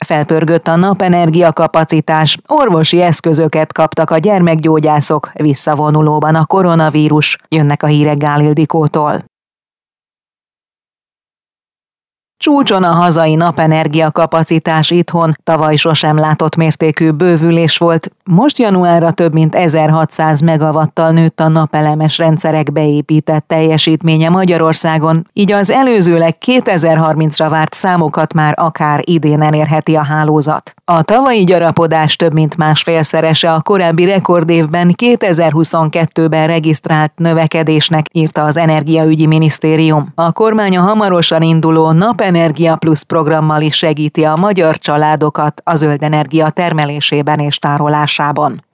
Felpörgött a napenergia kapacitás, orvosi eszközöket kaptak a gyermekgyógyászok, visszavonulóban a koronavírus. Jönnek a hírek Gál Ildikótól. Csúcson a hazai napenergia kapacitás itthon, tavaly sosem látott mértékű bővülés volt, most januárra több mint 1600 megawattal nőtt a napelemes rendszerek beépített teljesítménye Magyarországon, így az előzőleg 2030-ra várt számokat már akár idén elérheti a hálózat. A tavalyi gyarapodás több mint másfélszerese a korábbi rekordévben 2022-ben regisztrált növekedésnek, írta az Energiaügyi Minisztérium. A kormány a hamarosan induló Napenergia Plusz programmal is segíti a magyar családokat a zöld energia termelésében és tárolásában.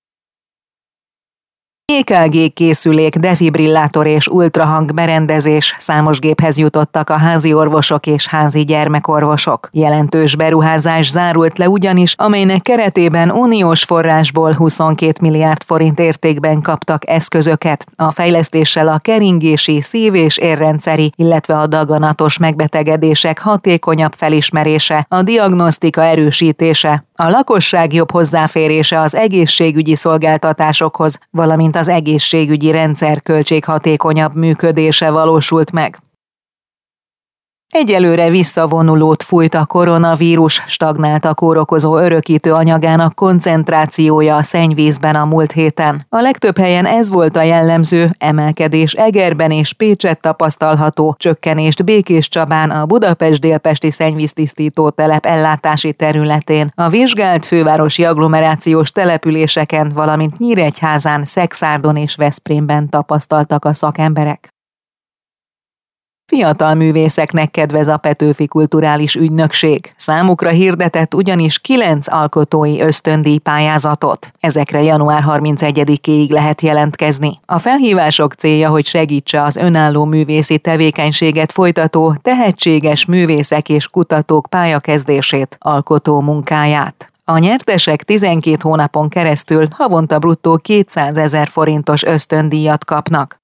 EKG készülék, defibrillátor és ultrahang berendezés, számos géphez jutottak a házi orvosok és házi gyermekorvosok. Jelentős beruházás zárult le ugyanis, amelynek keretében uniós forrásból 22 milliárd forint értékben kaptak eszközöket. A fejlesztéssel a keringési, szív- és érrendszeri, illetve a daganatos megbetegedések hatékonyabb felismerése, a diagnosztika erősítése, a lakosság jobb hozzáférése az egészségügyi szolgáltatásokhoz, valamint az egészségügyi rendszer költséghatékonyabb működése valósult meg. Egyelőre visszavonulót fújt a koronavírus, stagnált a kórokozó örökítő anyagának koncentrációja a szennyvízben a múlt héten. A legtöbb helyen ez volt a jellemző, emelkedés Egerben és Pécsett tapasztalható, csökkenést Békéscsabán, a Budapest-Délpesti szennyvíztisztító telep ellátási területén, a vizsgált fővárosi agglomerációs településeken, valamint Nyíregyházán, Szekszárdon és Veszprémben tapasztaltak a szakemberek. Fiatal művészeknek kedvez a Petőfi Kulturális Ügynökség. Számukra hirdetett ugyanis 9 alkotói ösztöndíj pályázatot. Ezekre január 31-éig lehet jelentkezni. A felhívások célja, hogy segítse az önálló művészi tevékenységet folytató, tehetséges művészek és kutatók pályakezdését, alkotó munkáját. A nyertesek 12 hónapon keresztül havonta bruttó 200 000 forintos ösztöndíjat kapnak.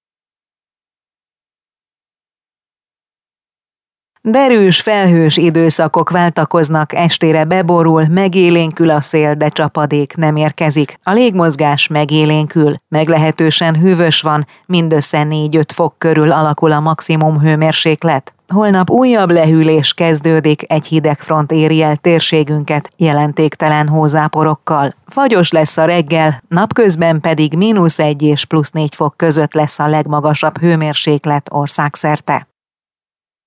Derűs, felhős időszakok váltakoznak, estére beborul, megélénkül a szél, de csapadék nem érkezik. A légmozgás megélénkül, meglehetősen hűvös van, mindössze 4-5 fok körül alakul a maximum hőmérséklet. Holnap újabb lehűlés kezdődik, egy hideg front éri el térségünket jelentéktelen hózáporokkal. Fagyos lesz a reggel, napközben pedig -1 és +4 fok között lesz a legmagasabb hőmérséklet országszerte.